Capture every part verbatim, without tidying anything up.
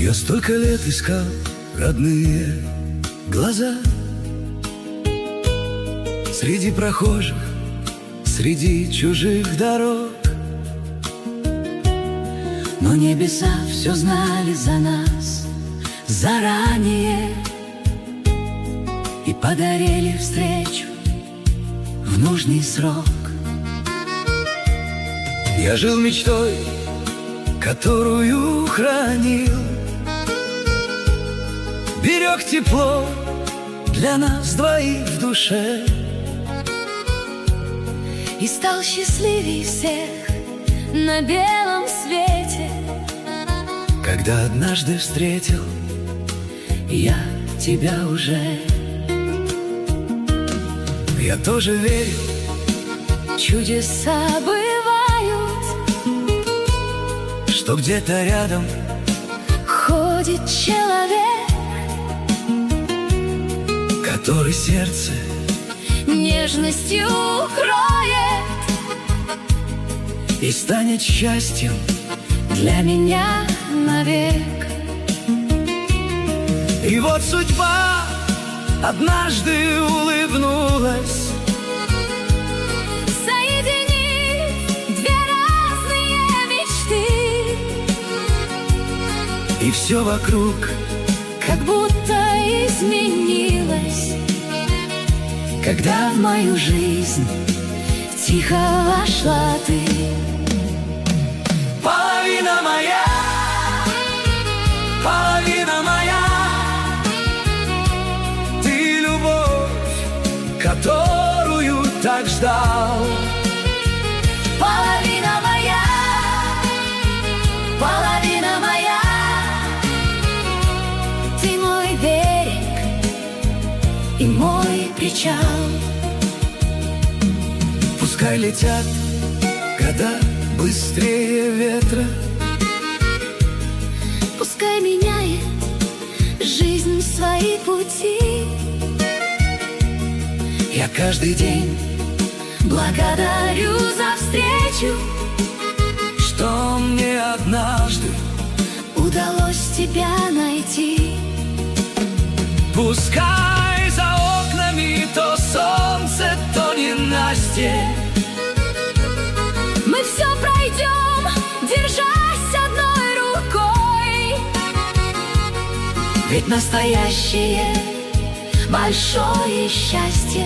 Я столько лет искал родные глаза среди прохожих, среди чужих дорог. Но небеса все знали за нас заранее и подарили встречу в нужный срок. Я жил мечтой, которую хранил, берег тепло для нас двоих в душе, и стал счастливей всех на белом свете, когда однажды встретил я тебя уже. Я тоже верю, чудеса бывают, что где-то рядом ходит человек, который сердце нежностью укроет и станет счастьем для меня навек. И вот судьба однажды улыбнулась, соединив две разные мечты, и все вокруг как будто изменилось, когда в мою жизнь тихо вошла ты. Половина моя, половина моя, ты любовь, которую так ждал. Половина моя, половина моя, ты мой берег и мой причал. Пускай летят года быстрее ветра, пускай меняет жизнь свои пути, я каждый день благодарю за встречу, что мне однажды удалось тебя найти. Пускай за окнами то солнце, то ненастье, мы все пройдем, держась одной рукой, ведь настоящее большое счастье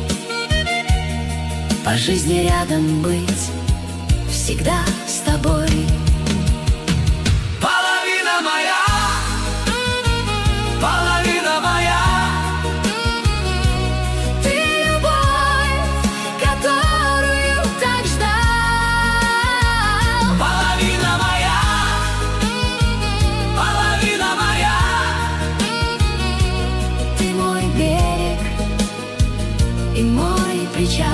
по жизни рядом быть всегда с тобой. Половина моя, половина моя, ты любовь, которую так ждал. половина моя, половина моя, Ты мой берег и мой причал.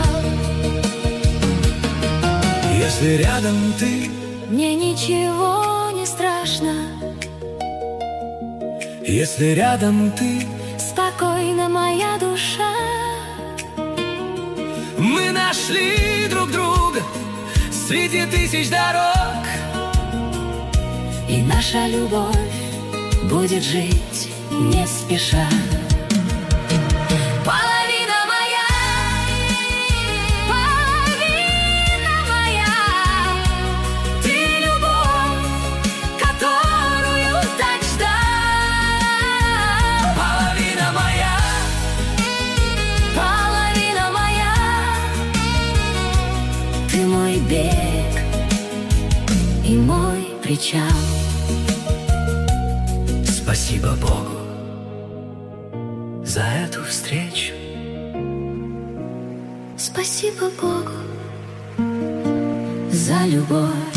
если рядом ты, Мне ничего не страшно, если рядом ты, спокойна моя душа. мы нашли друг друга среди тысяч дорог, И наша любовь будет жить не спеша. Половина моя, половина моя, ты любовь, которую так ждал. половина моя, Половина моя, ты мой берег и мой причал. спасибо Богу за эту встречу. Спасибо Богу за любовь.